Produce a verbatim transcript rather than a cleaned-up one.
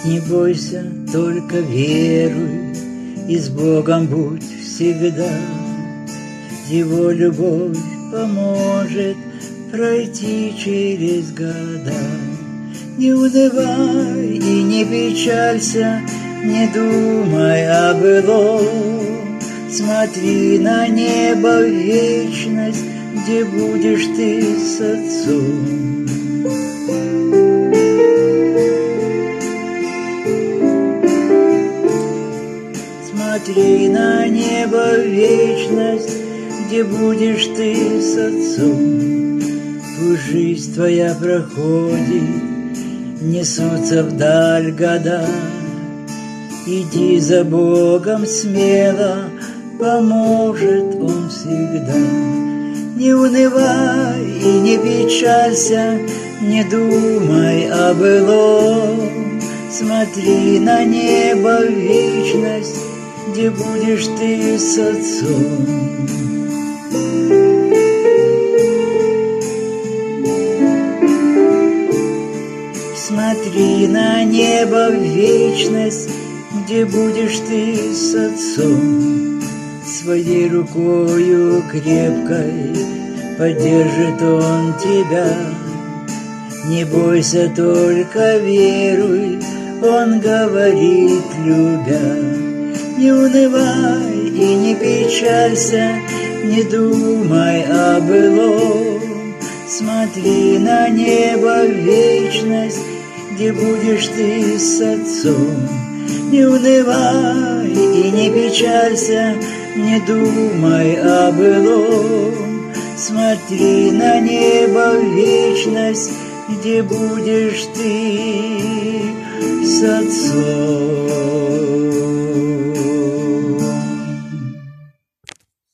Не бойся, только веруй, и с Богом будь всегда. Его любовь поможет пройти через года. Не унывай и не печалься, не думай о былом. Смотри на небо в вечность, где будешь ты с Отцом. Смотри на небо в вечность, где будешь ты с Отцом. Пусть жизнь твоя проходит, несутся вдаль года. Иди за Богом смело, поможет Он всегда. Не унывай и не печалься, не думай о былом. Смотри на небо в вечность, где будешь ты с Отцом. Смотри на небо в вечность, где будешь ты с Отцом. Своей рукою крепкой поддержит Он тебя. Не бойся, только веруй, Он говорит, любя. Не унывай и не печалься, не думай о былом. Смотри на небо в вечность, где будешь ты с Отцом. Не унывай и не печалься, не думай о былом. Смотри на небо в вечность, где будешь ты с Отцом.